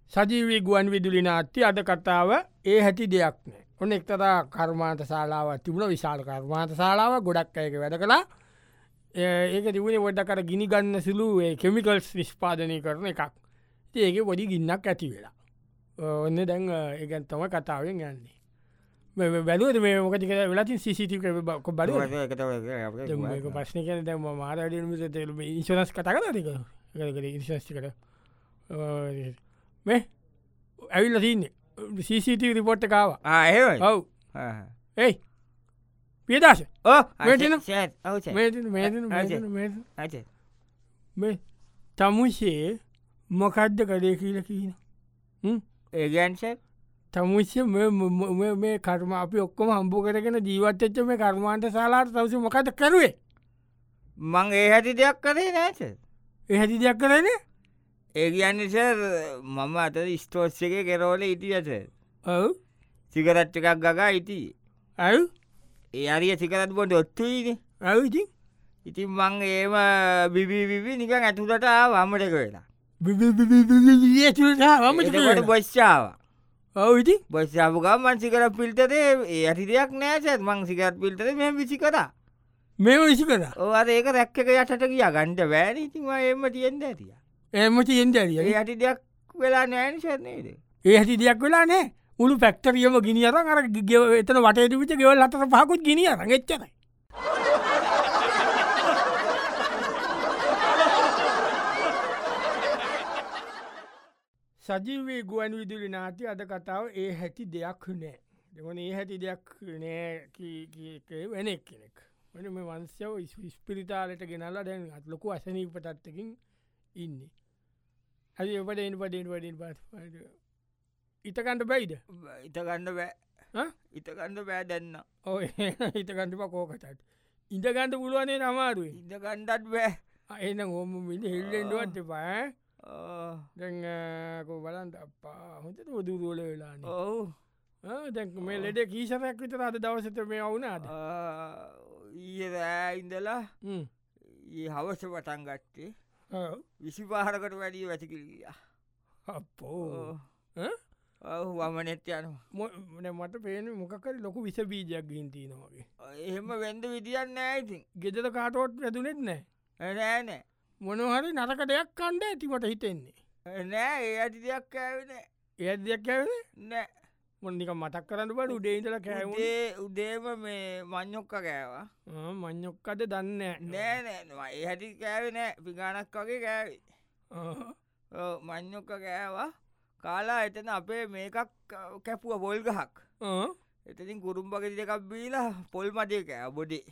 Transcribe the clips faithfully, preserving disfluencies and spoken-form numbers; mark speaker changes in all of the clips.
Speaker 1: සජීවී ගුවන් විදුලි නාට්‍ය අද කතාව ඒ හැටි දෙයක් නෑ. ඔන්න එක්තරා කර්මාන්ත ශාලාව තිබුණ විශාල කර්මාන්ත ශාලාව ගොඩක් අයක වැඩ කලා ඒක තිබුණේ වොඩ්ඩකට ගිනි ගන්න සිලු කෙමිකල්ස් නිෂ්පාදනය කරන එකක්. ඒක පොඩි ගින්නක් ඇති වෙලා ඔන්න දැන් ඒගැන් තම කතාවෙන් යන්නේ බැලුවද මේ මොකති වෙලති සිසිට බල ප්‍රශ්න කියන දැම මාර ඉන්ශනස් කතා කර ඉශස්කට මේ ඇවිල්ල තින්නේ සීසිට රිපෝට් කාව ඔව් ඒයි පියදාශ මේ තමුසේ මොකද්ද කඩේ කියල කියන
Speaker 2: ඒගන්ස
Speaker 1: තමුෂ්‍ය මේ කර්ම අපි ඔක්කොම හම්බු කරගෙන ජීවත්තච්ච මේ කර්මාන්ට සාලාට තවස මොකද කරුවේ
Speaker 2: මං ඒ හැටි දෙයක් කරේ නෑස
Speaker 1: ඒ හැටි දෙයක් කරන්නේ
Speaker 2: ඒ කියන්නේස මම අත ස්තෝස් එක කෙරෝල ඉටියස
Speaker 1: ඔව්
Speaker 2: සිකරට් එකක් ගගා ඉටී
Speaker 1: ඇල්
Speaker 2: ඒ අරිය සිකරත් බොට ඔත්තුයින
Speaker 1: ඇවිති
Speaker 2: ඉතින් මං ඒම බිබිවිවි නිකන් ඇතුළට වම්මටක වෙලා
Speaker 1: වම
Speaker 2: බොස්්චාව
Speaker 1: ඔවුති
Speaker 2: බොස්්ාපුකා මන්සිකර පිල්ටරේ ඒ ඇති දෙයක් නෑසත් මං සිකරත් පිල්ටර මෙ විසි කර
Speaker 1: මෙම විසි කර
Speaker 2: ඕ ඒක රැක්ක යටට කිය ගන්ට වැෑන ඉතින් එම තියෙන්ද ඇතිය
Speaker 1: එමති එන්දරිය
Speaker 2: ඇති දෙයක් වෙලා නෑනිශනේද
Speaker 1: ඒ ඇති දෙයක් වෙලා නෑ උළු පැක්ටරියම ගිනිියර අර ගෙව එතන වටේට විච ගෙවල් අතර පහකුත් ගිනිිය රගෙච්චරයි සජීවේ ගුවන් විදුලි නාටි අද කතාව ඒ හැටි දෙයක් නෑ දෙවන ඒ හැටි දෙයක් නෑ වෙන කෙනෙක් වන මේ වන්සයව ස්පිරිතාලට ගෙනල්ලා දැන් අත් ලොකු අසනී පටත්තකින් ඉන්න හරි ඔපට එන් පටෙන් පටින් පත් ඉතකණ්ඩ බයිද
Speaker 2: ඉතකණ්ඩ බෑ ඉතකණ්ඩ බෑ දැන්න
Speaker 1: ඔය හිතකණඩප කෝකටත් ඉඳගණඩ පුළුවනේ නමාරුව
Speaker 2: ඉඳගණ්ඩත් බෑ
Speaker 1: එන හොම මිට හෙල්ලෙන්ඩුවන්ට පෑ දැකෝ බලන්ට අපා හොට ොදුරුවල වෙලාන
Speaker 2: ඔවු
Speaker 1: දැක මේ ලෙඩ කීසරයක් විතර අද දවසත මේ වුනාද
Speaker 2: ඊය රෑ ඉඳලා ඒ හවස පටන් ගත්තේ විසි පාහරකට වැඩිය වැතිකිලිය
Speaker 1: අපෝ
Speaker 2: ඔහු වමනෙත් යන
Speaker 1: මොන මට පේන මොකකර ලොකු විස බීජයක් ගින්තිී නොගේ
Speaker 2: එහෙම වෙන්ඩ විදිියන්න ඇයිති
Speaker 1: ගෙදර කාටෝට් වැදුනෙත් නෑ
Speaker 2: නෑනෑ
Speaker 1: මොනහරි නරක දෙයක් කණ්ඩ ඇතිමට හිතෙන්නේ
Speaker 2: නෑ ඒ ඇති දෙයක් කෑවෙන
Speaker 1: ඒ දෙයක් කෑවන
Speaker 2: නෑ
Speaker 1: මොන්නික මතක් කරන්න බට උඩේඉදල කෑවේ
Speaker 2: උදේම මේ මං්ඥොක්ක කෑවා
Speaker 1: මං්ඥොක්කද දන්න
Speaker 2: නෑ නෑවා ඒ හැටි කෑවෙ නෑ පිගානක් වගේ කෑවේ මං්ඥොක්ක කෑවා කාලා එතන අපේ මේකක් කැපුව පොල් ගහක් එතතින් කුරුම්ඹගෙ දෙකක් බීලා පොල් මටය කෑ බොඩේ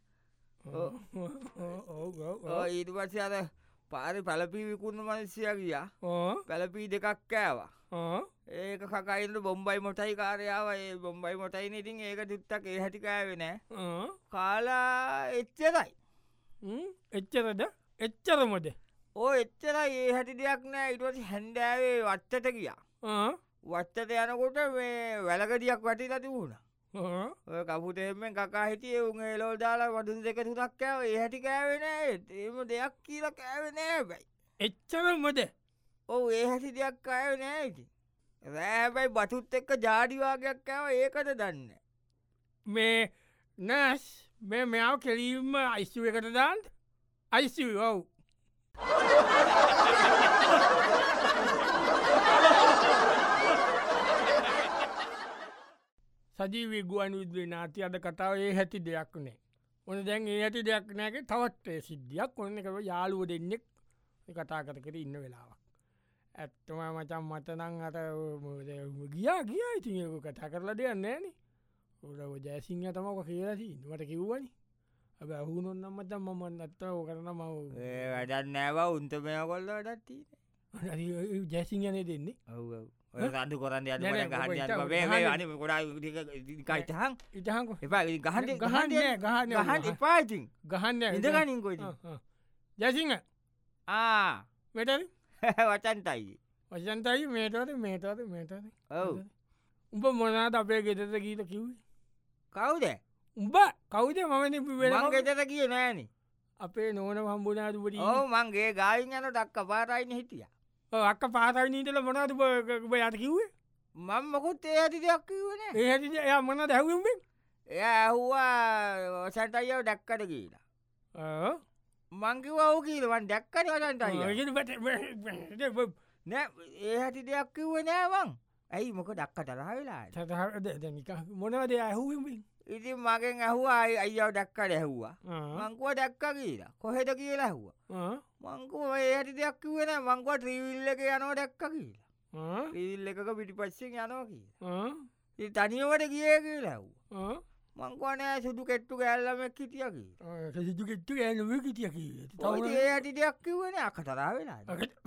Speaker 2: ඊට පස්සේ අර පාරි පැලපී විකුන්න මනසිය ගියා පැලපී දෙකක් කෑවා ඒක කකයිට බොම්බයි මොටයි කාරයාව ඒ බොම්බයි මොටයින ඉතින් ඒක තුත්තක් ඒ හැටි කෑවෙනෑ කාලා එච්චරයි
Speaker 1: එච්චරද එච්චරමද
Speaker 2: ඕ එච්චර ඒ හැටි දෙයක් නෑ ඉටවස හැන්ඩෑවේ වත්තට ගියා වත්තට යනකොට මේ වැලකඩියක් වැටි ලති වුණ කපුටෙෙන්ෙන් කකා හිටිය උන් ඒලෝල් දාලා වඩුන් දෙක තුනක් කෑව ඒ හැටි කෑවෙන ඒම දෙයක් කියල කෑවෙනෑ බැයි
Speaker 1: එච්චරමද
Speaker 2: ඔවු ඒ හැටි දෙයක් කෑව නෑති රෑබැයි බටුත් එක්ක ජාඩිවාගයක් කෑව ඒකට දන්න
Speaker 1: මේ නස් මේ මෙයාව කෙරීම අයිස්ුව එකට දාන්ට අයිස්ව ඔව් සජීවී ගුවන් විදුලි නාටි අද කතාව ඒ හැටි දෙයක් නෑ ඕන දැන් ඒ ඇති දෙයක් නෑගේ තවත්ේ සිද්ධියක් ඔන්න එකව යාළුව දෙන්නෙක් කතා කර කර ඉන්න වෙලාවක් ඇත්තම මචන් මතනං අට ගියා කියා ඉතින් කතා කරලා දෙයක් නෑන ඔ ජෑසිංහ තමක කියලසි මට කිව්වනි ඇබ අහුනොන්න මතම් මමන් අත්ත කරන මව
Speaker 2: වැඩත් නෑව උන්ත මෙය කොල්ල ඩත්ති
Speaker 1: ජැසිංහනේ දෙන්නේ
Speaker 2: ඔව රඩු කොරන්න අ ගොඩ ඉතහන්
Speaker 1: ඉතහක
Speaker 2: එපා ගහන්න ගහන්න
Speaker 1: ගහන්න
Speaker 2: ගහන්න එපායිතින්
Speaker 1: ගහන්න
Speaker 2: ඉඳගනින්කොයි
Speaker 1: ජැසිංහ මෙට
Speaker 2: වචන්තයි
Speaker 1: වශන්තයි මේටද මේටද මේටද
Speaker 2: ඔව්
Speaker 1: උඹ මොනාද අපේ ගෙතත ගීත කිව්වේ
Speaker 2: කවුද
Speaker 1: උඹ කවුද මමන
Speaker 2: ගෙතත කිය නෑන
Speaker 1: අපේ නෝන හම්බුනාදුපට
Speaker 2: ඕ මන්ගේ ගායින් යන දක්ක පාරයින හිටිය
Speaker 1: අක්ක පාතයි නීතල මොනාද යට කිව්වේ
Speaker 2: මං මොකුත් ඒ ඇති දෙයක් කිවන
Speaker 1: ඒ හැති එයා මොන දැහවම්ෙන්
Speaker 2: එය ඇහුවා සැටයියව දැක්කට කියලා මංකිව ඔහු කියීලවන් දැක්කට වසන්ටයි නෑ ඒ හැටි දෙයක් කිව්ව නෑවන් ඇයි මොක දක්ක තරහ වෙලා
Speaker 1: මොනවද ඇහුවෙන්
Speaker 2: ඉතින් මගෙන් ඇහුවා අයියව දැක්කට ඇහුවා මංකුව දැක්ක කියලා කොහෙද කියලා ඇහුවා මංකුව ඒ හැටි දෙයක් කිවෙන මංකුව ත්‍රීවිල්ල එක යනෝ දැක්ක කියලා ්‍රීවිල් එකක පිටි පස්සෙන් යනවා කිය තනිවට කිය කියලා ඇහුවා මංකවනෑ සුදු කෙට්ටු කෑල්ලමක් හිටියකි
Speaker 1: සිදු කෙට්ටු ගෑනම හිටියකි
Speaker 2: ඒ ඇටි දෙයක් කිවන අක තරා වෙලා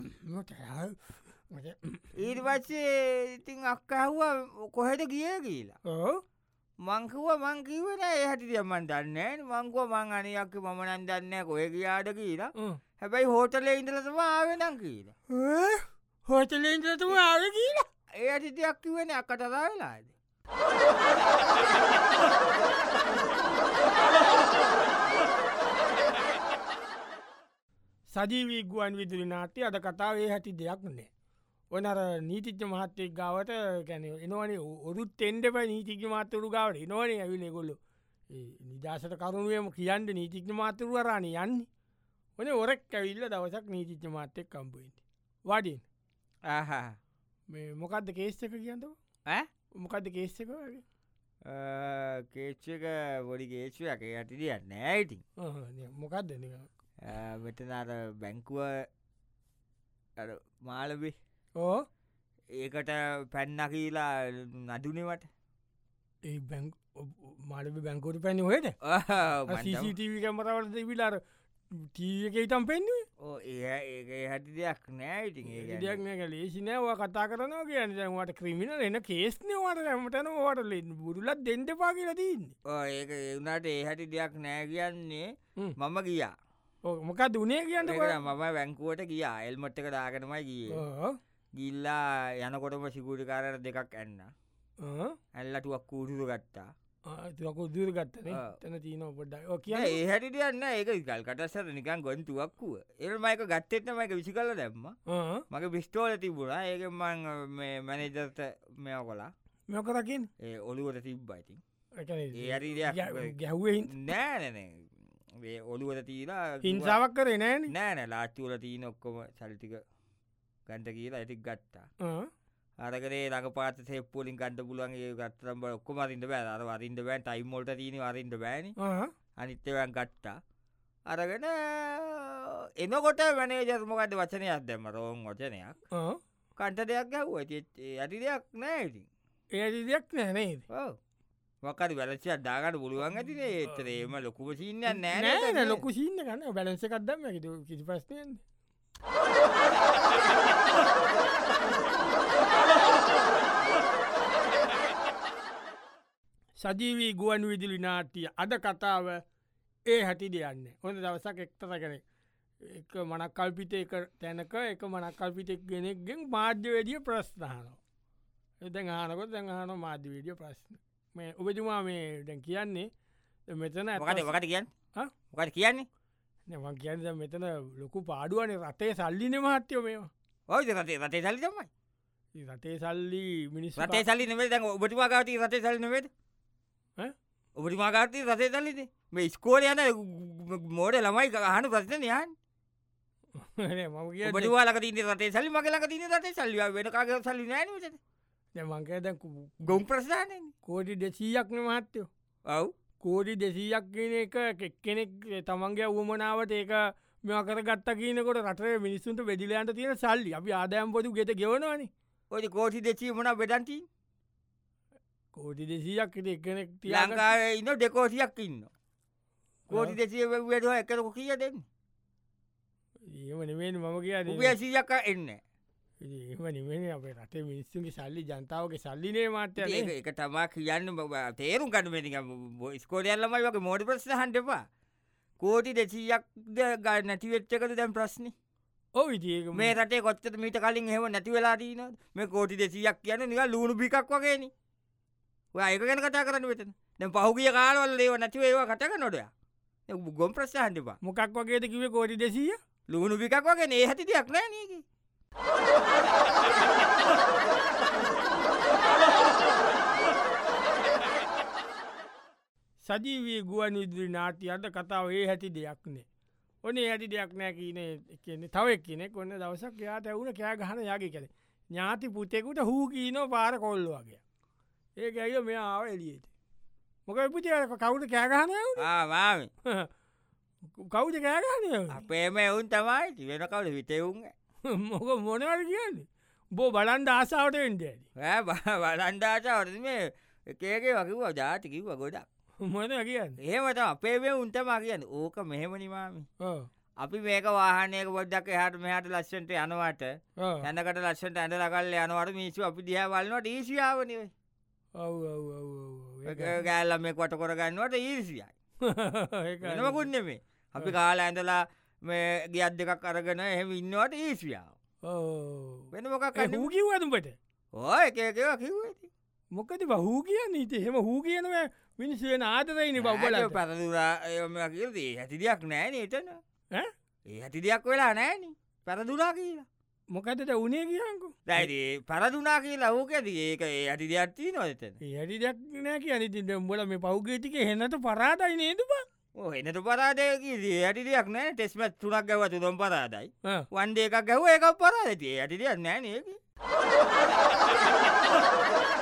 Speaker 2: ඊට පස්සේ ඉතින් අක්ක ඇහුවා කොහෙද ගිය කියලා මංකුව මංකිවන ඒ හැටි දියමන් දන්න මංකුව මං අනියක්ක මනන් දන්න කොය කියාද කියලා හැබැයි හෝටලේ ඉඳලතම ආවෙනං කියලා
Speaker 1: හෝටලේ ඉඳලතම ආව කියලා
Speaker 2: ඒ ඇටි දෙයක් කිවෙන අක තරා වෙලාද
Speaker 1: සජීවී ගුවන් විදුලි නාට්‍ය අද කතාවේ හැටි දෙයක් නෑ ඔනර නීතිච්ච මහත්තෙක් ගාවට ගැන එනවනේ ඔරුත් එන්ඩප නීතික මාතරු ගාවට එනවනේ ඇවිල ගොල්ලු නිදසට කරුණුවම කියන්න නීතික්න මාතරු වරණ යන්නේ ඕන ඔරෙක් ඇවිල්ල දවසක් නීතිච්ච මාතෙක් කම්පුට වඩින් මොකක්ද කේස්්ක කියන්නව මොකක්ද කේස්සක වගේ
Speaker 2: කේච්චක බොඩි කේච්චුවක යටි දිය නෑයිති
Speaker 1: මොකක්ද
Speaker 2: මෙතනර බැංකුව මාලබේ
Speaker 1: ඕ
Speaker 2: ඒකට පැන්න කියලා නදුනවට
Speaker 1: ඒ බැං මාලබ බැංකෝට පැනි හොයට සිසිටව කැමරවලද විලාර ටීක ඉතම් පෙන්න්නේ
Speaker 2: ඕ ඒ ඒ හැටි දෙයක් නෑ ඉතින් ඒ
Speaker 1: දෙයක් නෑ ලේසි නෑවා කතා කරනවා කියන්න දැන්වට ක්‍රමිණල එන කේස්නවාට ඇමටන වාට ලෙන් බුරුලත් දෙන්ට පා කියලා තින්නේ
Speaker 2: ඕ ඒක එවුණට ඒ හැටි දෙයක් නෑ කියන්නේ මම ගියා
Speaker 1: මොකක් දුනේ කියන්න
Speaker 2: මම වැංකුවට ගියා එල්මට්ක දාගනමයි ගිය ගිල්ලා යනකොටම සිකුරිකාරයට දෙකක් ඇන්න ඇල්ලටුවක් කූටුරු ගත්තා
Speaker 1: තුවකු දුර ගත්තන තැන තියන පොඩ්ඩ කිය
Speaker 2: ඒ හැටි තියන්න ඒක ගල් කටස්සර නිකන් ගොන්තුවක්කුව එල්මයික ගත්තෙත්නමයික විසිකල්ල දැම්ම මගේ පිස්ටෝල තිබුණා ඒකමං මැනේජර්ත මෙය කොලා
Speaker 1: මෙකරකින්
Speaker 2: ඒ ඔළුවට තිබ්බයිති
Speaker 1: ඒ
Speaker 2: හරි
Speaker 1: ගැහ්වේ
Speaker 2: නෑනනේ ඒ ඔළුවට තීලා
Speaker 1: හිංසාවක් කරේ නෑ
Speaker 2: නෑන ලාච්චුවල තිීන ඔක්කොම සල්ටික ගන්ට කියලා ඇතික් ගත්තා අරකේ රඟ පාත සෙප්පුලින් ගන්ට පුළුවන්ගේ ගත්තරම් ඔක්කොම අරින්ට බෑ අර වරින්ට බෑන් ටයිම්මෝල්ට තින වරින්ට බෑන අනිත්‍යවයන් ගට්ටා අරගෙන එනකොට වනේ ජර්මකට වචනයක් දැම රෝන් වචනයක් කන්ට දෙයක් ගැව්ව ඇති දෙයක් නෑති
Speaker 1: ඒති දෙයක් නැනේ
Speaker 2: මොකද වැලච දාගට පුළුවන් ඇතින ඒතරේම ලොකුම සිීන්න නෑ
Speaker 1: නෑ ලොකු සිීන්න ගන්න බැලන්ස කක්දම කිසි ප්‍රශ්නයන් සජීවී ගුවන් විදිලි නාටිය අද කතාව ඒ හැටි දෙයන්න හොඳ දවසක් එක්තර කෙනෙ එක මනක් කල්පිත එක තැනක එක මනක් කල්පිතෙක් ගෙනෙක්ගෙන් මාධ්‍යවේදිය ප්‍රශ්නානෝ එතැන් ආනකොත් දැඟහන මාධ්‍යවේදිය ප්‍රශ්න මේ උපතුමා මේ දැන් කියන්නේ මෙතන
Speaker 2: ඇකට වකට කියන්න කට කියන්නේ
Speaker 1: නවන් කියන්න මෙතන ලොකු පාඩුවන රටේ සල්ලින මහත්‍යයෝ මේවා
Speaker 2: ඔය රටේ රටේ සල්ලි තමයි
Speaker 1: රටේ සල්ලි මිනිස්
Speaker 2: රටේ සල්ලි නෙවේ දැන් ඔබතුමාගාති රටේ සල්ලි නෙවේද ඔබතුමාගාති රටේ සල්ලිද මේ ස්කෝල යන මෝඩ ළමයි හනු ප්‍රශ්න යන් ඔබතුවාලක තින රටේ සල්ලි මගලක තින රටේ සල්ලිය වෙනකාග සල්ලි නෑනට
Speaker 1: මංකද
Speaker 2: ගොම් ප්‍රශ්ාන
Speaker 1: කෝඩි දෙසීයක්න මහත්තයෝ
Speaker 2: ඔව්
Speaker 1: කෝඩි දෙසීයක් කියන එක කෙක්කෙනෙක් තමන්ගේ අවමනාවට ඒක මෙකර ගත්ත කියනකොට රටේ මිනිස්සුන්ට වෙදිලයන්ට තියෙන සල්ලි අපි ආදායම් පොතු ගෙත ගෙවනවාන
Speaker 2: ඔය කෝටි දෙචී මන බෙඩන්ටී
Speaker 1: කෝටි දෙසීයක් එකනෙක්
Speaker 2: ලංකාවේ ඉන්න දෙකෝසියක් ඉන්න කෝටි දෙසිය වැඩුව එකරක කිය දෙන්න
Speaker 1: ඒම නෙමෙන් මම කිය
Speaker 2: වියසියක් එන්න
Speaker 1: ඒම නිමෙන අපේ රටේ මිනිස්සුන්ගේ සල්ලි ජනතාවගේ සල්ලිනේ මාත්‍ය
Speaker 2: එක තමා කියන්න තේරුම් කටමති ස්කෝඩයල්ලමයි වගේ මෝඩ ප්‍රශ්න හන්ටපා කෝටි දෙසීයක් ග නැතිවෙච්චකද දැම් ප්‍රශ්නි
Speaker 1: ඔ
Speaker 2: මේ රටේ කොච්චට මීට කලින් හෙම නැති වෙලා දීන මේ කෝටි දෙසීයක් කියන නික ලුණු බිකක් වගේන ඒක ගැන කතා කරන්න වෙතන දැ පහුගිය කාලවල ඒව නැතිව ඒවා කටක නොඩය ගොම් ප්‍රශ්න හන්ටපා
Speaker 1: මොකක් වගේද කිවේ කෝටි දෙසීය
Speaker 2: ලුණු බිකක් වගේ ඒ හැති දෙයක් නෑ නක
Speaker 1: සජීවී ගුවන් විදුලි නාට්‍ය අද කතාව ඒ හැටි දෙයක්නේ. ඔනේ ඇති දෙයක් නෑ කියන කියන්නේ තව කෙනෙක් ඔන්න දවසක් යාට ඇවුන කෑ ගහන යාගේ කැනෙ ඥාති පුතෙකුට හූ කීනෝ පාර කොල්ල වගේ ඒක ඇයිල මෙ ආව එලියට මොක පුති කවුට කෑගහන
Speaker 2: ආවාම
Speaker 1: කවුද කෑගහන
Speaker 2: අපේම එවුන් තමයි වෙන කවුට විතවුන්
Speaker 1: මොක මොනවට කියන්නේ බෝ බලන්ඩ ආසාාවට එන්ට
Speaker 2: බලන්ඩාසාවට මේ එකේගේ වකිව ජාතිකිව ගොඩක්
Speaker 1: මොන කියන්න
Speaker 2: ඒමට අපේ උන්ටම කියන්න ඕක මෙහෙමනිමාමි අපි මේක වාහනයක බොඩ්ඩක් එහට මෙහට ලස්සන්ට යනවට හැනකට ලස්සට ඇඳ ලකල් යනවට මිසු අපි දිහ වලන්නට ඊසියාවනව ගෑල්ල මේ කොට කොරගන්නවට ඊසියයි එනමකුන්නෙමේ අපි කාල ඇඳලා මේ ගියත් දෙකක් අරගෙන එහෙම ඉන්නවට ඊසියාව වෙන මොකක්
Speaker 1: හූ කිව්වතුපට
Speaker 2: ඕ එකකව කිව්වති
Speaker 1: මොකද බහූ කියන්න හිත හෙම හූ කියනව මිනිස්සුවෙන ආතරයිනි බව්බල
Speaker 2: පරදුරා කිරදී ඇති දෙයක් නෑන එතන ඒ ඇති දෙයක් වෙලා නෑන පැරදුරා කියලා
Speaker 1: මොකදට උනේ කියකු
Speaker 2: දැයි පරදුනා කියලා ඕකඇති ඒක ඇති දෙයක්ත්තිී නොතන
Speaker 1: ඇඩි දෙයක් නෑ කිය අනිතිට උඹල මේ පෞගේතික හෙන්නට පරාදයි නේද බ
Speaker 2: එනට පරාදයකි ඇටි දෙයක් නෑ ටෙස්මත් තුනක් ගැව තුළොම් පරාදයි වන්ඩ එකක් ගැව එකක් පරාදති ඇටි දෙයක් නෑනක